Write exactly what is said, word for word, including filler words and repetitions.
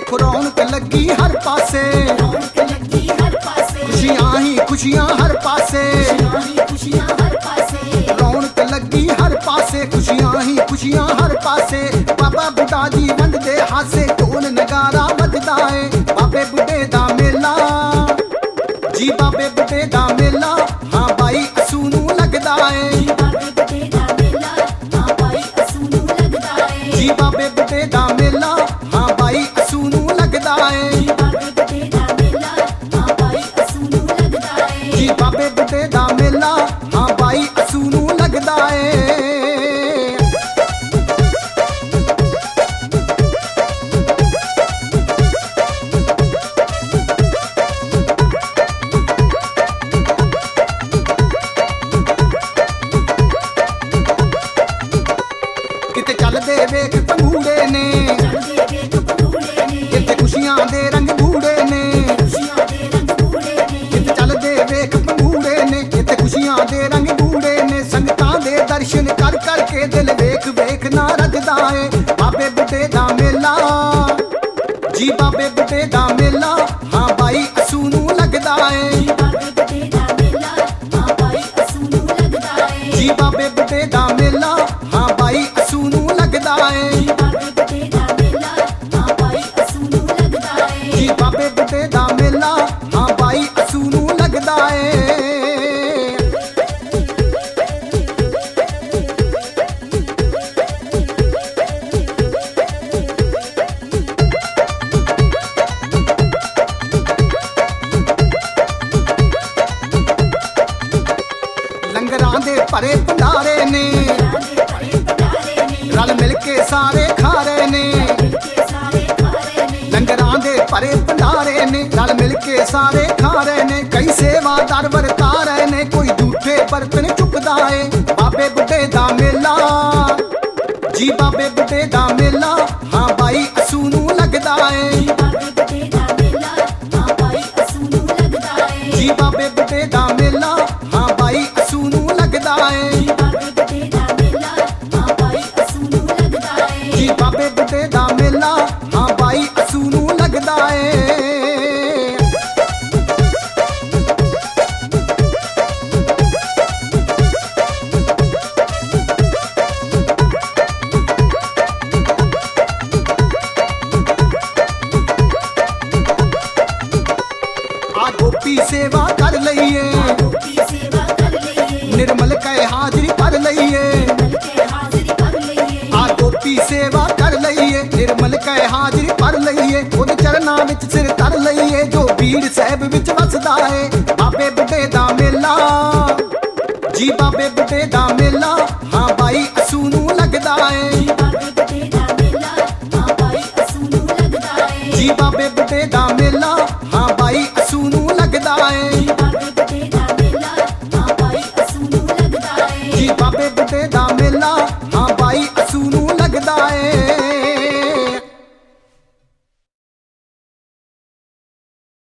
देखो रौनक लगी हर पासे, रौनक लगी हर पासे, खुशियां ही खुशियां हर पासे, खुशियां ही खुशियां हर पासे, रौनक लगी हर पासे, खुशियां ही खुशियां हर पासे। बाबा बुढ़ा जी वंडदे हासे, ढोल नगारा वजदा है। बाबे बुढ़े दा मेला जी, बाबे बुढ़े दा मेला, हाँ भाई असू नू लगदा है। जी बाबे बुढ़े दा मेला, हाँ भाई असू नू लगदा है। जी बाबे बुढ़े दा मेला, हाँ भाई असू नू लगदा है। जी बाबे बुढ़े दा मेला, हाँ भाई असू नू लगदा है। जी बाबे बुढ़े दा मेला, हाँ भाई असू नू लगदा है। किते चलदे वेख पंगूड़े ने, चलदे वेख पंगूड़े ने, किते खुशियां दे रंग बूढ़े ने। खुशियां दे रंग बूढ़े ने, किते चलदे वेख पंगूड़े ने, किते खुशियां दे रंग बूढ़े ने। संगतां दे दर्शन कर कर के दिल वेख वेख ना रजदा है। बाबे बुढ़े दा मेला जी, बाबे बुढ़े दा मेला, हाँ भाई असू नू लगदा है। जी बाबे बुढ़े दा मेला, हाँ भाई असू नू लगदा है। जी बाबे बुढ़े दा मेला, हाँ भाई असू नू लगदा है। जी बाबे बुढ़े दा मेला, हाँ भाई असू नू लगदा है। जी बाबे बुढ़े दा मेला, हाँ भाई असू नू लगदा है। लंगरां दे भरे भंडारे ने, राधे भरे भंडारे ने, रल मिल के सारे खा रहे ने। मिलके सारे खा रहे ने। लंगरां दे भरे भंडारे ने, रल मिल के सारे खा रहे ने। कई सेवादार वरता रहे ने, कोई झूठे बर्तन चुकदा है। बाबे बुढ़े दा मेला जी, बाबे बुढ़े दा मेला, हाँ भाई असू नू लगदा है। जी बाबे बुढ़े दा मेला, हाँ भाई असू नू लगदा है। जी बाबे बुढ़े दा मेला, हाँ भाई असू नू लगदा है। जी बाबे बुढ़े दा मेला, हाँ भाई असू नू लगदा है। जी बाबे बुढ़े दा मेला, हाँ भाई असू नू लगदा है। आ गोपी सेवा कर लईए, गोपी सेवा कर लइए, निर्मल कै हाजरी भर लईए। मिलके हाजिरी भर लइए। आ गोपी सेवा कर लईए, निर्मल कै हाजरी भर लईए। ਉਹਦੇ ਚਰਨਾਂ ਵਿੱਚ ਸਿਰ ਧਰ ਲਈਏ, ਜੋ ਬੀੜ ਸਾਹਿਬ ਵਿੱਚ ਵਸਦਾ ਹੈ। ਬਾਬੇ ਬੁੱਢੇ ਦਾ ਮੇਲਾ ਜੀ, ਬਾਬੇ ਬੁੱਢੇ ਦਾ ਮੇਲਾ, ਹਾਂ ਬਾਈ ਅਸੂ ਨੂੰ